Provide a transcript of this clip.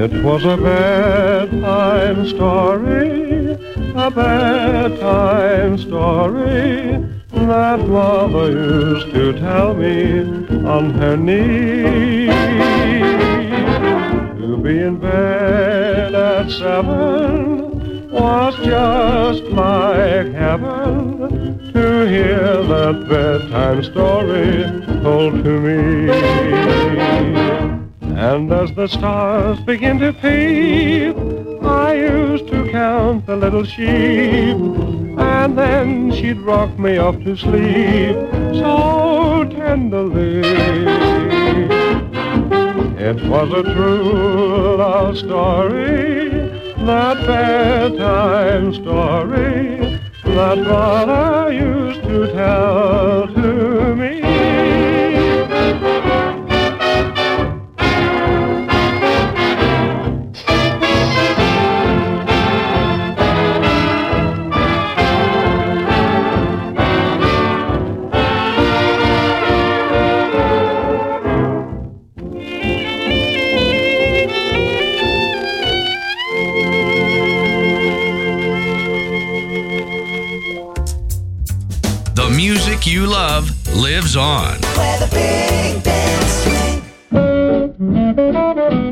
It was a bedtime story, a bedtime story that mother used to tell me on her knee. To be in bed at 7 was just like heaven, to hear that bedtime story told to me. And as the stars begin to peep, I used to count the little sheep, and then she'd rock me off to sleep so tenderly. It was a true love story, that bedtime story that mother used to tell to me. The music you love lives on. Where the big bands swing.